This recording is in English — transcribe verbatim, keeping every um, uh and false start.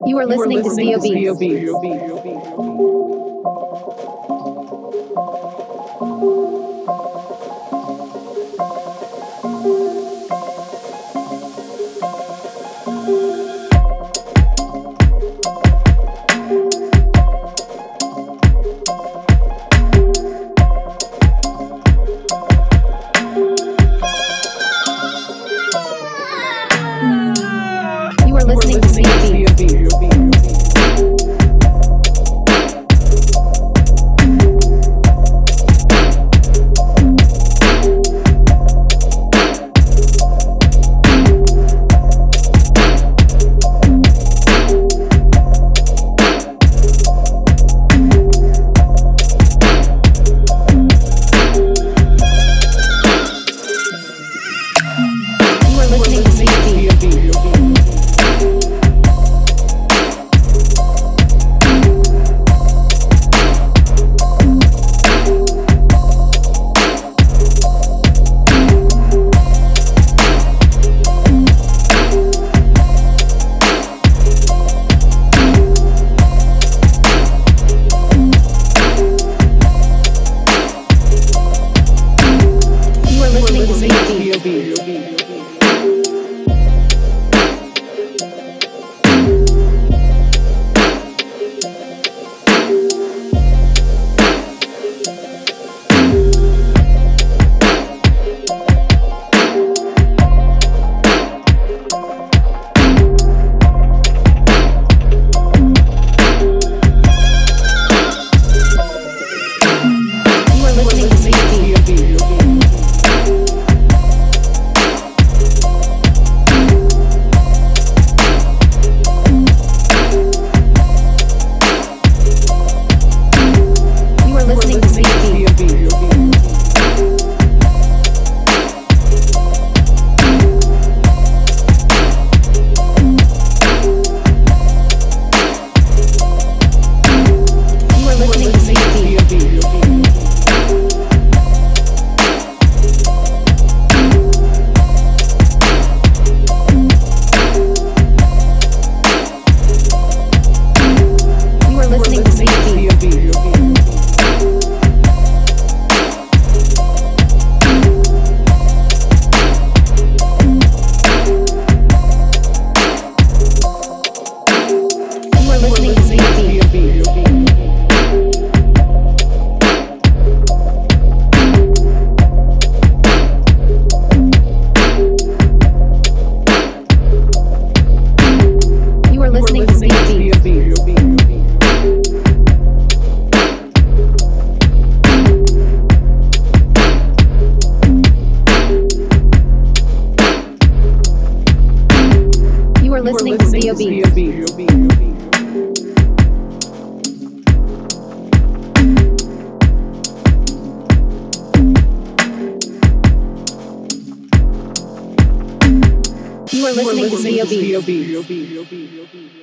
You are You are listening to listening Zio to Zio Beats. Beats. You are You are listening to listening Zio to Zio Beats. Beats. You are listening to Zio Zio Beats. Beats. You are You are listening to listening Zio to Beats. Zio Beats. You are listening to Zio Zio Beats. Beats. You are listening to Zio Zio Beats. Beats. You are listening to Zio Zio Beats. Beats. You are listening to Zio Zio Beats. Beats. You are listening to Zio Zio Beats. Beats. You are listening to Zio Zio Beats. Beats. You are listening to Zio Zio Beats. Beats. You are listening to Zio Zio Beats. Beats.